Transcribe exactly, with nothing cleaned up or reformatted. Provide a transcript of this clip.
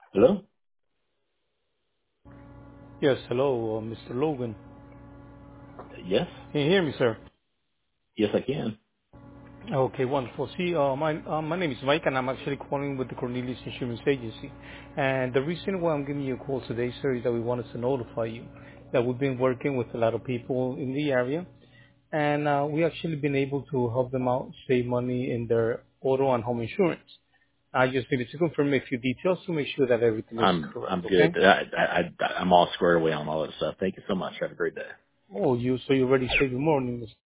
Hello? Yes, hello, uh, Mister Logan. Yes? Can you hear me, sir? Yes, I can. Okay, wonderful. See, uh, my uh, my name is Mike, and I'm actually calling with the Cornelius Insurance Agency. And the reason why I'm giving you a call today, sir, is that we wanted to notify you that we've been working with a lot of people in the area, and uh, we actually been able to help them out save money in their auto and home insurance. I just needed to confirm a few details to make sure that everything is I'm correct. I'm Okay? good. I, I, I I'm all squared away on all that stuff. Thank you so much. Have a great day. Oh, you so you already saved your morning.